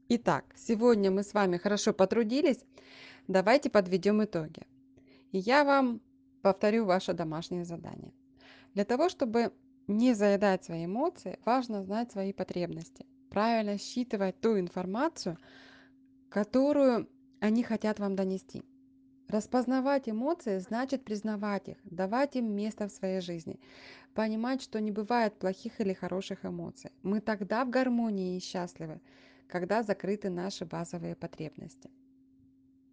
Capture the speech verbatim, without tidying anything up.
Итак, сегодня мы с вами хорошо потрудились. Давайте подведем итоги. И я вам повторю ваше домашнее задание. Для того, чтобы не заедать свои эмоции, важно знать свои потребности. Правильно считывать ту информацию, которую они хотят вам донести. Распознавать эмоции значит признавать их, давать им место в своей жизни, понимать, что не бывает плохих или хороших эмоций. Мы тогда в гармонии и счастливы, когда закрыты наши базовые потребности.